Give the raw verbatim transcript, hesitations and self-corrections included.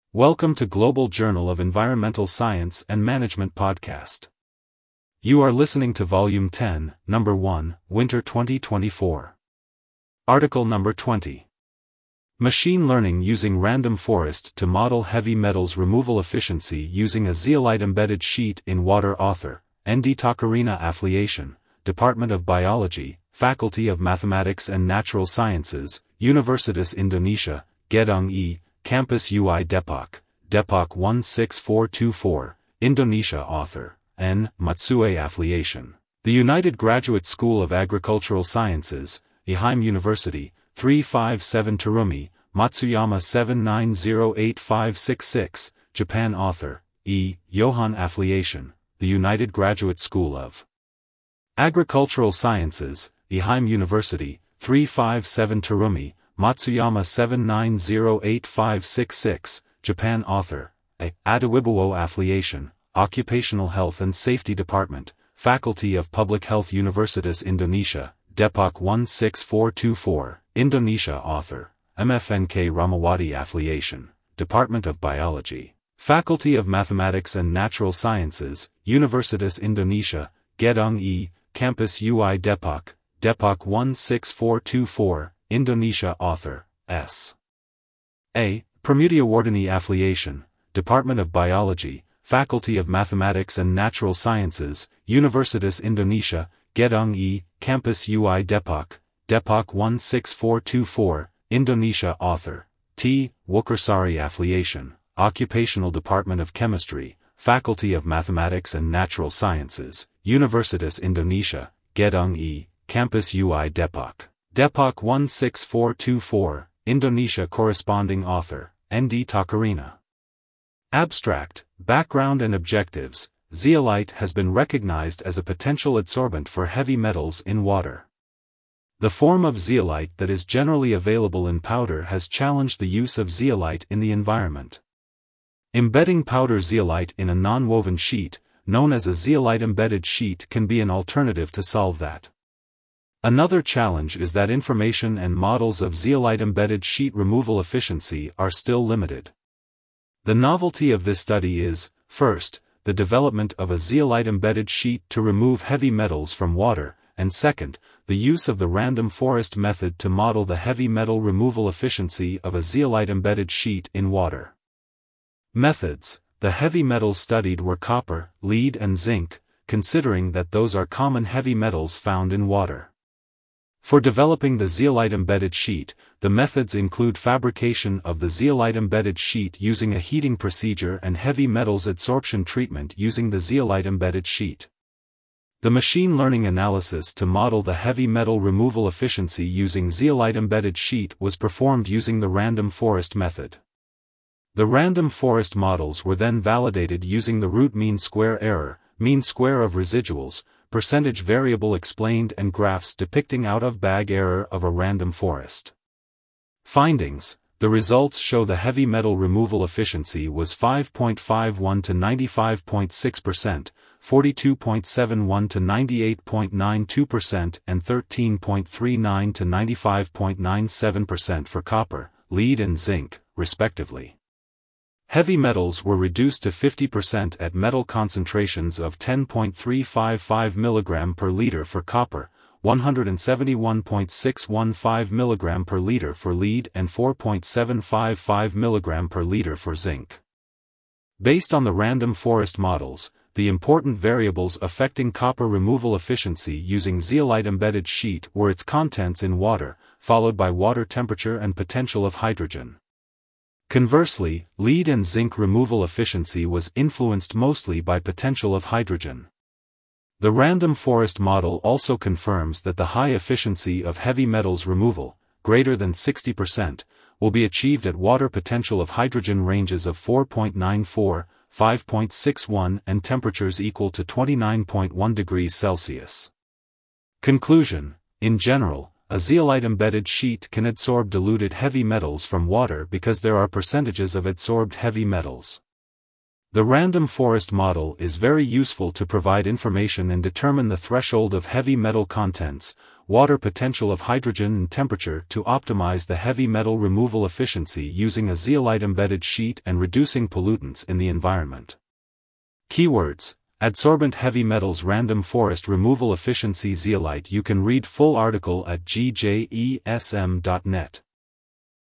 Welcome to Global Journal of Environmental Science and Management podcast. You are listening to Volume ten, Number one, Winter twenty twenty-four. Article Number twenty. Machine Learning Using Random Forest to Model Heavy Metals Removal Efficiency Using a Zeolite Embedded Sheet in Water. Author, N D Takarina. Affiliation, Department of Biology, Faculty of Mathematics and Natural Sciences, Universitas Indonesia, Gedung E, Campus U I Depok, Depok one six four two four, Indonesia. Author, N. Matsue. Affiliation, the United Graduate School of Agricultural Sciences, Ehime University, three five seven Terumi, Matsuyama seven nine zero eight five six six, Japan. Author, E. Johan. Affiliation, the United Graduate School of Agricultural Sciences, Ehime University, three five seven Terumi, Matsuyama seven nine zero eight five six six, Japan. Author, A. Adiwibowo. Affiliation, Occupational Health and Safety Department, Faculty of Public Health, Universitas Indonesia, Depok one six four two four, Indonesia. Author, M F N K Ramawati. Affiliation, Department of Biology, Faculty of Mathematics and Natural Sciences, Universitas Indonesia, Gedung E, Campus U I Depok, Depok one six four two four, Indonesia. Author, S. A. Pramudiawardhani. Affiliation, Department of Biology, Faculty of Mathematics and Natural Sciences, Universitas Indonesia, Gedung E, Campus U I Depok, Depok one six four two four, Indonesia. Author, T. Wokersari. Affiliation, Occupational Department of Chemistry, Faculty of Mathematics and Natural Sciences, Universitas Indonesia, Gedung E, Campus U I Depok, Depok one six four two four, Indonesia. Corresponding author, N D Takarina. Abstract, Background and Objectives. Zeolite has been recognized as a potential adsorbent for heavy metals in water. The form of zeolite that is generally available in powder has challenged the use of zeolite in the environment. Embedding powder zeolite in a non-woven sheet, known as a zeolite embedded sheet, can be an alternative to solve that. Another challenge is that information and models of zeolite embedded sheet removal efficiency are still limited. The novelty of this study is, first, the development of a zeolite embedded sheet to remove heavy metals from water, and second, the use of the random forest method to model the heavy metal removal efficiency of a zeolite embedded sheet in water. Methods. The heavy metals studied were copper, lead and zinc, considering that those are common heavy metals found in water. For developing the zeolite embedded sheet, the methods include fabrication of the zeolite embedded sheet using a heating procedure and heavy metals adsorption treatment using the zeolite embedded sheet. The machine learning analysis to model the heavy metal removal efficiency using zeolite embedded sheet was performed using the random forest method. The random forest models were then validated using the root mean square error, mean square of residuals, percentage variable explained and graphs depicting out-of-bag error of a random forest. Findings. The results show the heavy metal removal efficiency was five point five one to ninety-five point six percent, forty-two point seven one to ninety-eight point nine two percent and thirteen point three nine to ninety-five point nine seven percent for copper, lead and zinc, respectively. Heavy metals were reduced to fifty percent at metal concentrations of ten point three five five milligrams per liter for copper, one hundred seventy-one point six one five milligrams per liter for lead and four point seven five five milligrams per liter for zinc. Based on the random forest models, the important variables affecting copper removal efficiency using zeolite embedded sheet were its contents in water, followed by water temperature and potential of hydrogen. Conversely, lead and zinc removal efficiency was influenced mostly by potential of hydrogen. The random forest model also confirms that the high efficiency of heavy metals removal, greater than sixty percent, will be achieved at water potential of hydrogen ranges of four point nine four, five point six one and temperatures equal to twenty-nine point one degrees Celsius. Conclusion. In general, a zeolite embedded sheet can adsorb diluted heavy metals from water because there are percentages of adsorbed heavy metals. The random forest model is very useful to provide information and determine the threshold of heavy metal contents, water potential of hydrogen and temperature to optimize the heavy metal removal efficiency using a zeolite-embedded sheet and reducing pollutants in the environment. Keywords: Adsorbent Heavy Metals Random Forest Removal Efficiency Zeolite. You can read full article at G J E S M dot net.